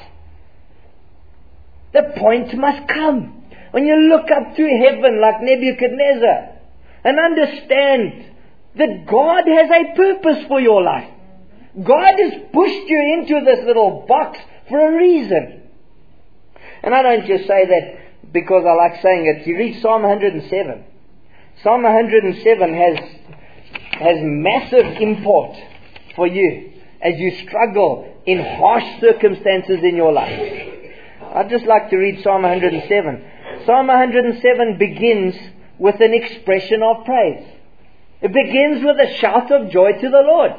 The point must come. When you look up to heaven like Nebuchadnezzar and understand that God has a purpose for your life. God has pushed you into this little box for a reason. And I don't just say that because I like saying it. You read Psalm one hundred seven. Psalm one hundred seven has, has massive import for you as you struggle in harsh circumstances in your life. I'd just like to read Psalm one hundred seven. Psalm one hundred seven begins with an expression of praise. It begins with a shout of joy to the Lord.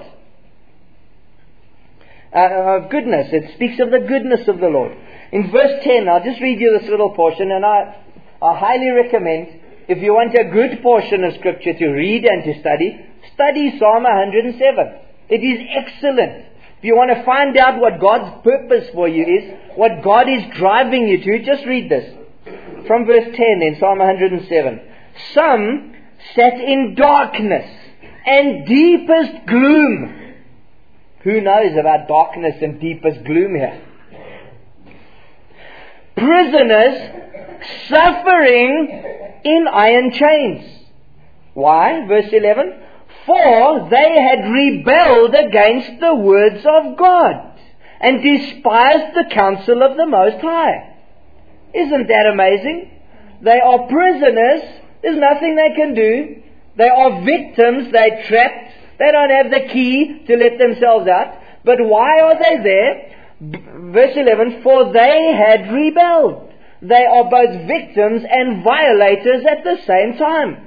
Uh, of goodness. It speaks of the goodness of the Lord. In verse ten, I'll just read you this little portion, and I, I highly recommend, if you want a good portion of Scripture to read and to study, study Psalm one hundred seven. It is excellent. If you want to find out what God's purpose for you is, what God is driving you to, just read this. From verse ten in Psalm one hundred seven. Some sat in darkness and deepest gloom. Who knows about darkness and deepest gloom here? Prisoners suffering in iron chains. Why? Verse eleven. For they had rebelled against the words of God and despised the counsel of the Most High. Isn't that amazing? They are prisoners. There's nothing they can do. They are victims. They're trapped. They don't have the key to let themselves out. But why are they there? Verse eleven, for they had rebelled. They are both victims and violators at the same time.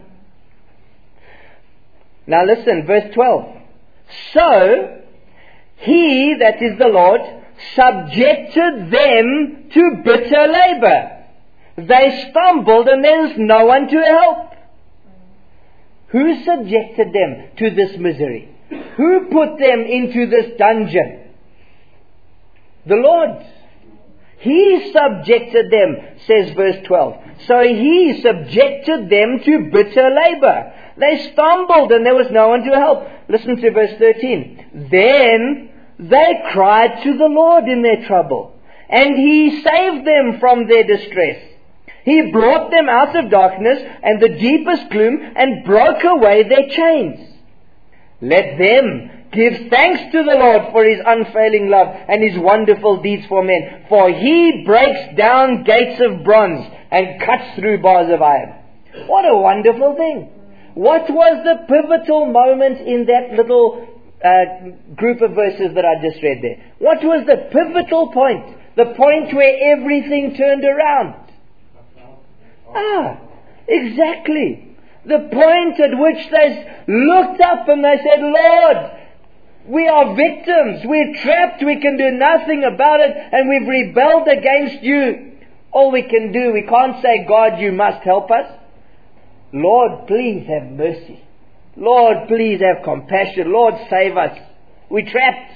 Now listen, verse twelve. So, He, that is the Lord, subjected them to bitter labor. They stumbled and there is no one to help. Who subjected them to this misery? Who put them into this dungeon? The Lord. He subjected them, says verse twelve. So He subjected them to bitter labor. They stumbled and there was no one to help. Listen to verse thirteen. Then they cried to the Lord in their trouble, and He saved them from their distress. He brought them out of darkness and the deepest gloom and broke away their chains. Let them give thanks to the Lord for His unfailing love and His wonderful deeds for men. For He breaks down gates of bronze and cuts through bars of iron. What a wonderful thing. What was the pivotal moment in that little uh, group of verses that I just read there? What was the pivotal point? The point where everything turned around. Ah, exactly. The point at which they looked up and they said, Lord, we are victims. We're trapped. We can do nothing about it. And we've rebelled against you. All we can do, we can't say, God, you must help us. Lord, please have mercy. Lord, please have compassion. Lord, save us. We're trapped.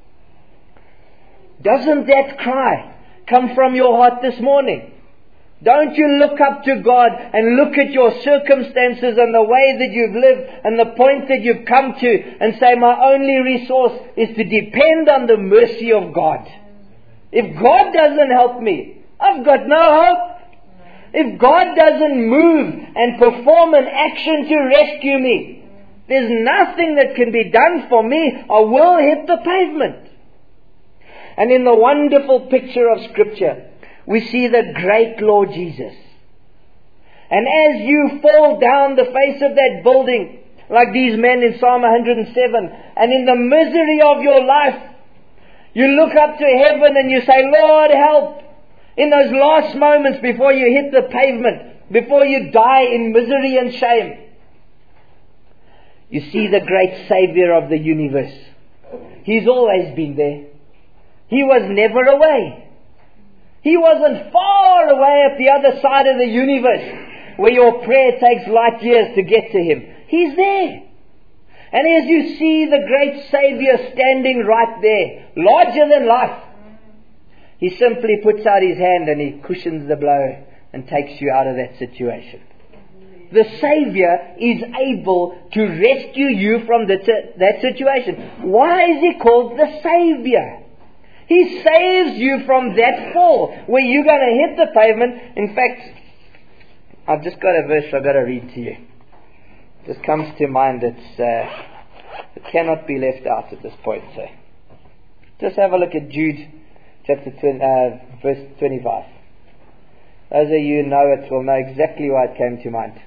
Doesn't that cry come from your heart this morning? Don't you look up to God and look at your circumstances and the way that you've lived and the point that you've come to and say, my only resource is to depend on the mercy of God. If God doesn't help me, I've got no hope. If God doesn't move and perform an action to rescue me, there's nothing that can be done for me. I will hit the pavement. And in the wonderful picture of Scripture, we see the great Lord Jesus. And as you fall down the face of that building, like these men in Psalm one hundred seven, and in the misery of your life, you look up to heaven and you say, Lord, help. In those last moments before you hit the pavement, before you die in misery and shame, you see the great Savior of the universe. He's always been there. He was never away. He wasn't far away at the other side of the universe where your prayer takes light years to get to Him. He's there. And as you see the great Savior standing right there, larger than life, He simply puts out His hand and He cushions the blow and takes you out of that situation. The Savior is able to rescue you from the t- that situation. Why is He called the Savior? He saves you from that fall where you're going to hit the pavement. In fact, I've just got a verse I've got to read to you. It just comes to mind. It's, uh, it cannot be left out at this point. So just have a look at Jude chapter twenty, uh, verse twenty-five. Those of you who know it will know exactly why it came to mind.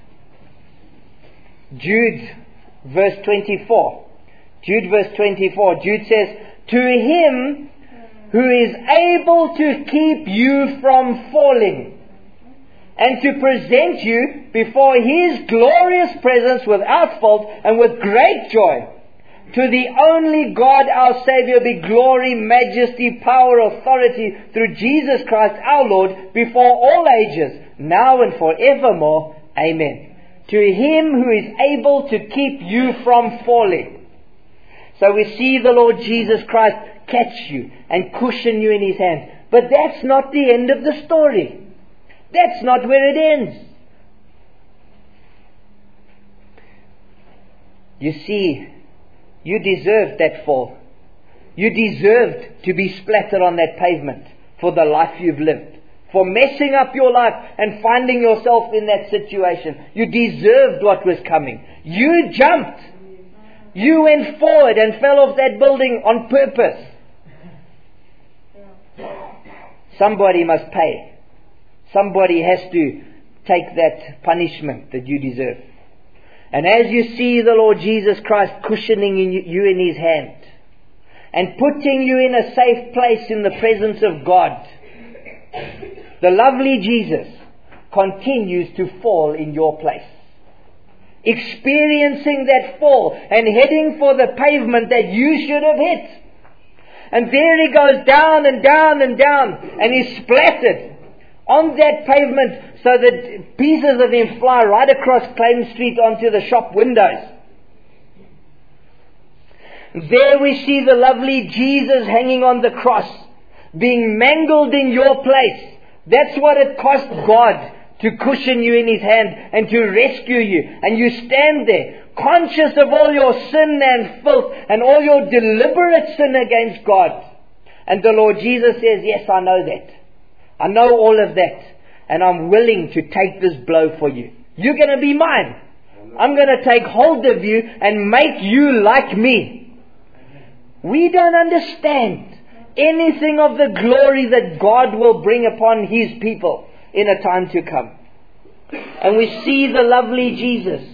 Jude verse twenty-four. Jude verse twenty-four. Jude says, to Him who is able to keep you from falling and to present you before His glorious presence without fault and with great joy. To the only God our Saviour be glory, majesty, power, authority through Jesus Christ our Lord before all ages, now and forevermore. Amen. To Him who is able to keep you from falling. So we see the Lord Jesus Christ catch you and cushion you in His hand. But that's not the end of the story. That's not where it ends. You see, you deserved that fall. You deserved to be splattered on that pavement for the life you've lived. For messing up your life and finding yourself in that situation. You deserved what was coming. You jumped. You went forward and fell off that building on purpose. Somebody must pay. Somebody has to take that punishment that you deserve. And as you see the Lord Jesus Christ cushioning you in His hand and putting you in a safe place in the presence of God, the lovely Jesus continues to fall in your place. Experiencing that fall and heading for the pavement that you should have hit. And there He goes down and down and down and He's splattered on that pavement so that pieces of Him fly right across Claim Street onto the shop windows. There we see the lovely Jesus hanging on the cross, being mangled in your place. That's what it cost God to cushion you in His hand and to rescue you. And you stand there, conscious of all your sin and filth and all your deliberate sin against God. And the Lord Jesus says, yes, I know that. I know all of that. And I'm willing to take this blow for you. You're going to be mine. I'm going to take hold of you and make you like me. We don't understand anything of the glory that God will bring upon His people in a time to come. And we see the lovely Jesus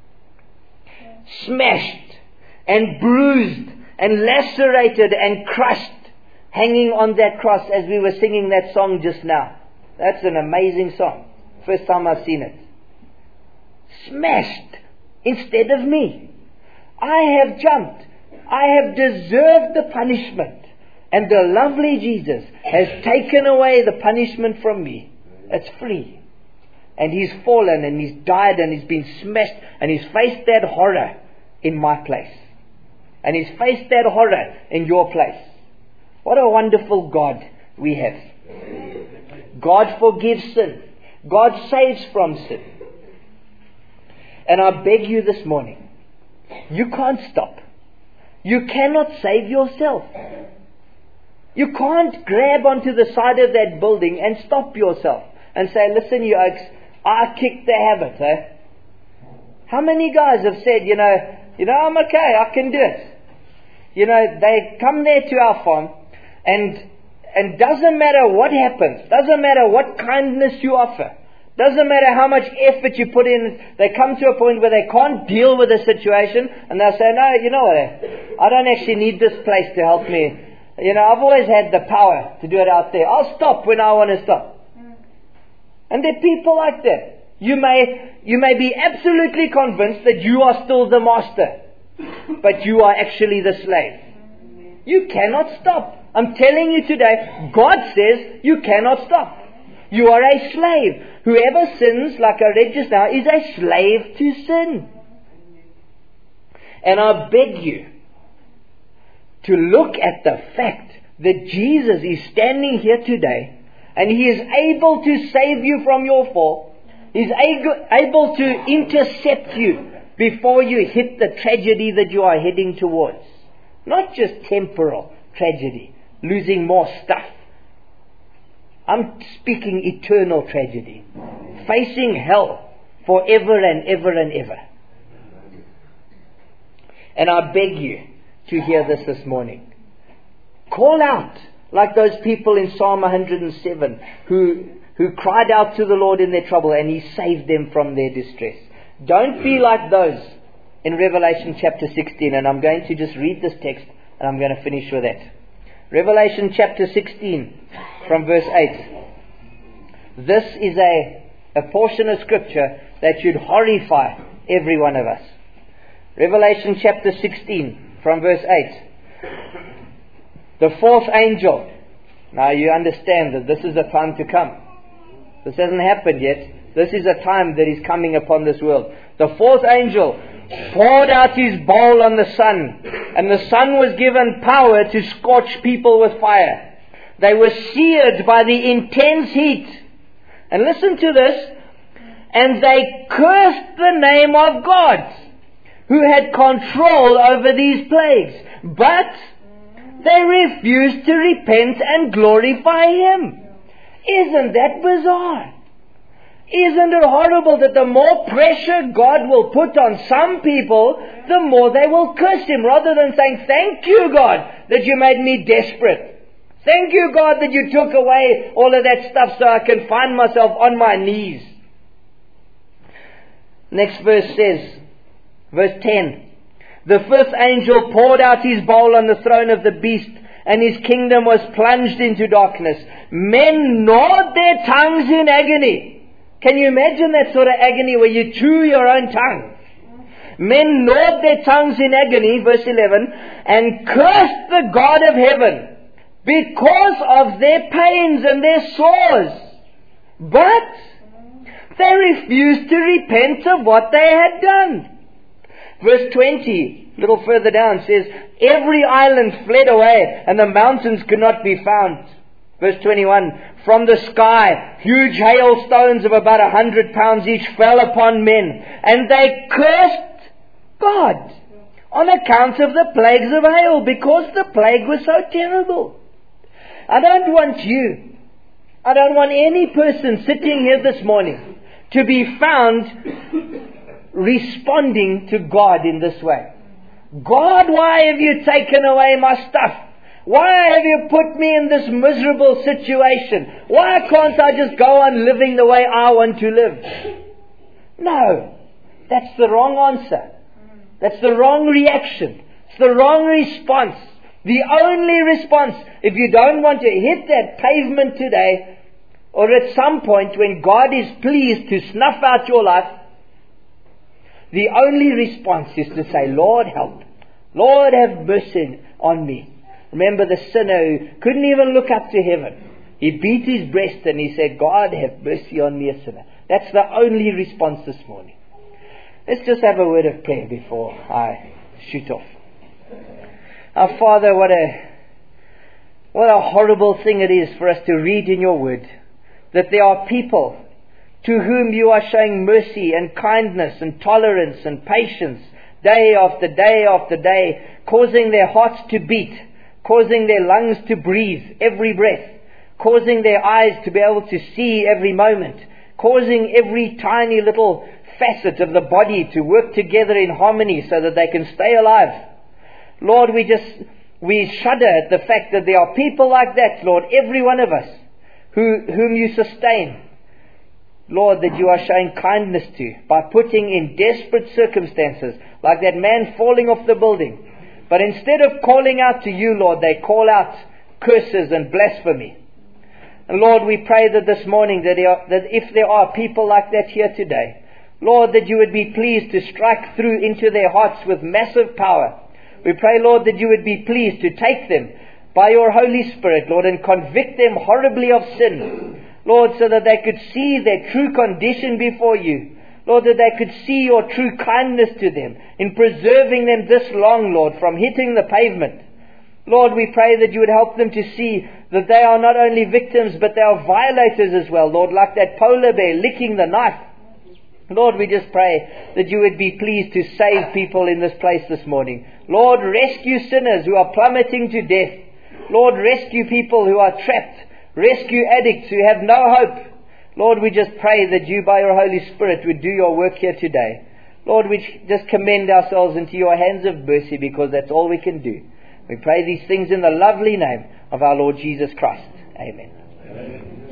smashed and bruised and lacerated and crushed, hanging on that cross as we were singing that song just now. That's an amazing song. First time I've seen it. Smashed instead of me. I have jumped. I have deserved the punishment. And the lovely Jesus has taken away the punishment from me. It's free. And He's fallen and He's died and He's been smashed and He's faced that horror in my place. And He's faced that horror in your place. What a wonderful God we have. God forgives sin. God saves from sin. And I beg you this morning, you can't stop. You cannot save yourself. You can't grab onto the side of that building and stop yourself and say, listen, you oaks, I kicked the habit. Eh? How many guys have said, you know, you know, I'm okay, I can do it. You know, they come there to our farm and and doesn't matter what happens, doesn't matter what kindness you offer, doesn't matter how much effort you put in, they come to a point where they can't deal with the situation and they'll say, no, you know what, I don't actually need this place to help me. You know, I've always had the power to do it out there. I'll stop when I want to stop. And there are people like that. You may, you may be absolutely convinced that you are still the master, but you are actually the slave. You cannot stop. I'm telling you today, God says you cannot stop. You are a slave. Whoever sins, like I read just now, is a slave to sin. And I beg you to look at the fact that Jesus is standing here today and He is able to save you from your fall. He's able to intercept you before you hit the tragedy that you are heading towards. Not just temporal tragedy, losing more stuff. I'm speaking eternal tragedy. Facing hell forever and ever and ever. And I beg you to hear this this morning. Call out like those people in Psalm one hundred seven who, who cried out to the Lord in their trouble and He saved them from their distress. Don't be like those in Revelation chapter sixteen. And I'm going to just read this text and I'm going to finish with that. Revelation chapter sixteen from verse eight. This is a, a portion of scripture that should horrify every one of us. Revelation chapter sixteen from verse eight. The fourth angel. Now you understand that this is a time to come. This hasn't happened yet. This is a time that is coming upon this world. The fourth angel poured out his bowl on the sun, and the sun was given power to scorch people with fire. They were seared by the intense heat. And listen to this. And they cursed the name of God, who had control over these plagues. But they refused to repent and glorify Him. Isn't that bizarre? Isn't it horrible that the more pressure God will put on some people, the more they will curse Him, rather than saying, thank you, God, that you made me desperate. Thank you, God, that you took away all of that stuff so I can find myself on my knees. Next verse says, verse ten, the fifth angel poured out his bowl on the throne of the beast, and his kingdom was plunged into darkness. Men gnawed their tongues in agony. Can you imagine that sort of agony where you chew your own tongue? Men gnawed their tongues in agony, verse eleven, and cursed the God of heaven because of their pains and their sores. But they refused to repent of what they had done. Verse twenty, a little further down, says, every island fled away, and the mountains could not be found. Verse twenty-one, from the sky, huge hailstones of about a hundred pounds each fell upon men, and they cursed God on account of the plagues of hail, because the plague was so terrible. I don't want you, I don't want any person sitting here this morning to be found responding to God in this way. God, why have you taken away my stuff? Why have you put me in this miserable situation? Why can't I just go on living the way I want to live? No, that's the wrong answer. That's the wrong reaction. It's the wrong response. The only response, if you don't want to hit that pavement today, or at some point when God is pleased to snuff out your life, the only response is to say, Lord, help. Lord, have mercy on me. Remember the sinner who couldn't even look up to heaven. He beat his breast and he said, God, have mercy on me, a sinner. That's the only response this morning. Let's just have a word of prayer before I shoot off. Our Father, what a, what a horrible thing it is for us to read in your word that there are people to whom you are showing mercy and kindness and tolerance and patience day after day after day, causing their hearts to beat, causing their lungs to breathe every breath, causing their eyes to be able to see every moment, causing every tiny little facet of the body to work together in harmony so that they can stay alive. Lord, we just, we shudder at the fact that there are people like that, Lord, every one of us, who, whom you sustain. Lord, that you are showing kindness to by putting in desperate circumstances, like that man falling off the building. But instead of calling out to you, Lord, they call out curses and blasphemy. And Lord, we pray that this morning that, there are, that if there are people like that here today, Lord, that you would be pleased to strike through into their hearts with massive power. We pray, Lord, that you would be pleased to take them by your Holy Spirit, Lord, and convict them horribly of sin. Lord, so that they could see their true condition before you. Lord, that they could see your true kindness to them in preserving them this long, Lord, from hitting the pavement. Lord, we pray that you would help them to see that they are not only victims, but they are violators as well, Lord, like that polar bear licking the knife. Lord, we just pray that you would be pleased to save people in this place this morning. Lord, rescue sinners who are plummeting to death. Lord, rescue people who are trapped. Rescue addicts who have no hope. Lord, we just pray that you by your Holy Spirit would do your work here today. Lord, we just commend ourselves into your hands of mercy, because that's all we can do. We pray these things in the lovely name of our Lord Jesus Christ. Amen. Amen.